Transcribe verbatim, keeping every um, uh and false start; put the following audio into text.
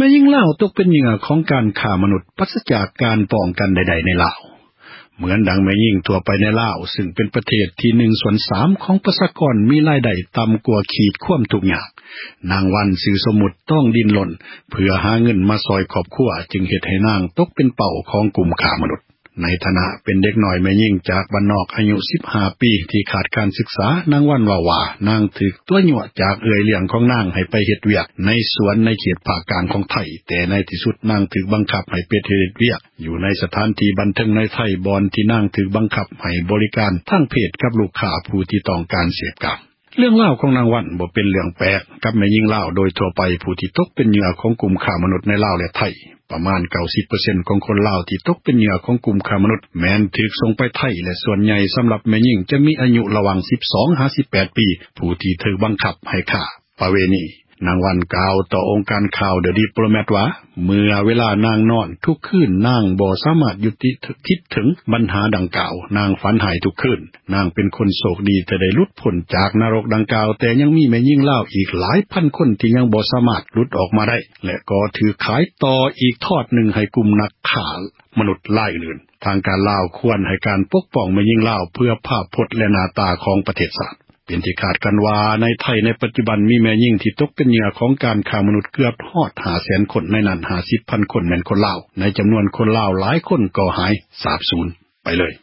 ม่ยิ่งลาวตกเป็นเหยื่อของการฆ่ามนุษย์ปราศจากการป้องกันใดๆในลาวเหมือนดังแม่ยิ่งทั่วไปในลาวซึ่งเป็นประเทศที่หนึ่งส่วนสามของประชากรมีรายได้ต่ำกว่าขีดความทุกข์ยากนางวันสื่อสมุทรต้องดิ้นรนเพื่อหาเงินมาซอยครอบครัวจึงเฮ็ดให้นางตกเป็นเป้าของกลุ่มค้ามนุษย์ในฐานะเป็นเด็กน้อยแม่ยิ่งจากบ้านนอกอายุสิบห้าปีที่ขาดการศึกษานางวันว่าว่านางถูกตัวยั่วจากเอื้อยเลี้ยงของนางให้ไปเฮ็ดเวียกในสวนในเขตภาคกลางของไทยแต่ในที่สุดนางถูกบังคับให้ไปเฮ็ดเวียกอยู่ในสถานที่บันเทิงในไทยบอนที่นางถูกบังคับให้บริการทางเพศกับลูกค้าผู้ที่ต้องการเสพกามเรื่องเล่าของนางวันบ่เป็นเรื่องแปลกกับแม่ยิ่งลาวโดยทั่วไปผู้ที่ตกเป็นเหยื่อของกลุ่มค้ามนุษย์ในลาวและไทยประมาณ เก้าสิบเปอร์เซ็นต์ ของคนลาวที่ตกเป็นเหยื่อของกลุ่มค้ามนุษย์แม้นถูกส่งไปไทยและส่วนใหญ่สำหรับแม่ยิ่งจะมีอายุระหว่างสิบสองถึงสิบแปดปีผู้ที่ถูกบังคับให้ฆ่าประเวณีนางวันกล่าวต่อองค์การข่าวเดอะดิปโลแมตว่าเมื่อเวลานางนอนทุกคืนนางบ่สามารถยุติคิดถึงปัญหาดังกล่าวนางฝันหายทุกคืนนางเป็นคนโชคดีที่ได้หลุดพ้นจากนรกดังกล่าวแต่ยังมีแม่ยิ่งลาวอีกหลายพันคนที่ยังบ่สามารถหลุดออกมาได้และก็ถือขายต่ออีกทอดหนึ่งให้กลุ่มนักฆ่ามนุษย์รายอื่นทางการลาวควรให้การปกป้องแม่ยิ่งลาวเพื่อภาพพจน์และหน้าตาของประเทศชาติเป็นที่คาดกันว่าในไทยในปัจจุบันมีแม่ยิ่งที่ตกเป็นเหยื่อของการฆ่ามนุษย์เกือบฮอด ห้าแสน คนในนั้น ห้าสิบพัน คนแม่นคนลาวในจำนวนคนลาวหลายคนก็หายสาบสูญไปเลย